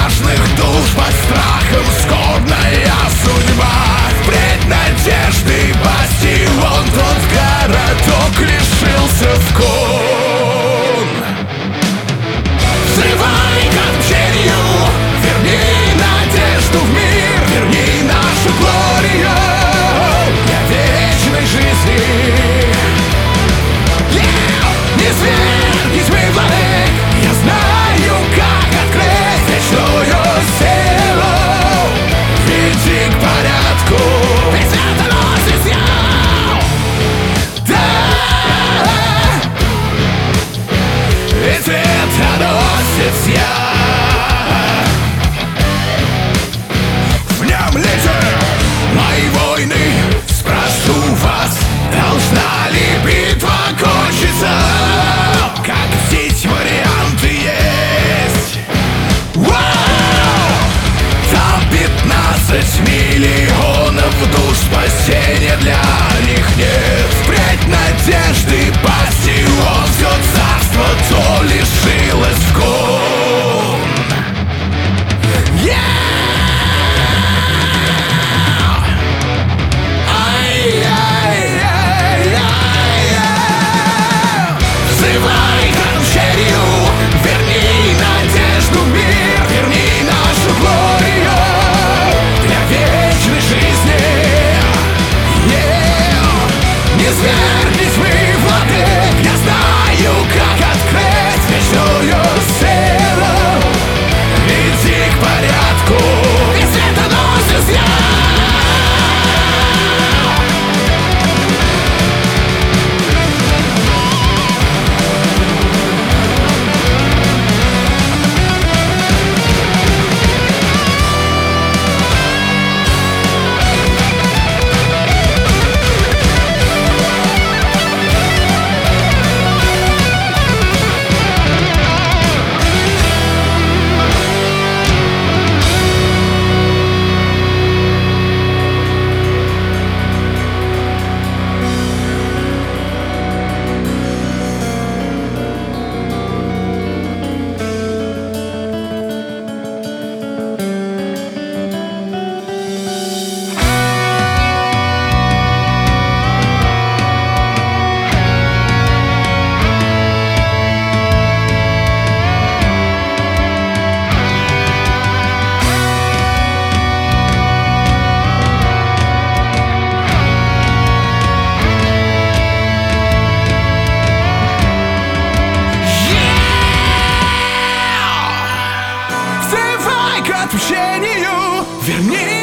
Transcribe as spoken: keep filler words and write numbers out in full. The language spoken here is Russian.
отважных душ под страхом скорбная судьба. Впредь надежды бастион, тот городок лишился вкон. Взрывай копченью, верни надежду в мир, верни нашу глорию для вечной жизни. Yeah! Не зверь, не тьмы владык, я знаю, как открыть вечную силу. Веди к порядку, ведь это носит я. Да, ведь это носит я. Внемлите мои войны, спрошу вас, должна ли битва кончиться? Как здесь варианты есть? Вау! Там пятнадцать миллионов душ, спасения для них нет. Впредь надежды бастион, все царство то лишилось вкон. Yeah! Взрывай кончерью, верни надежду в мир, верни нашу глорию для вечной жизни. Yeah! Не зверь, не тьмы владык, я знаю, как открыть вечную силу. Веди к порядку, ведь это носит я. К отпущению верни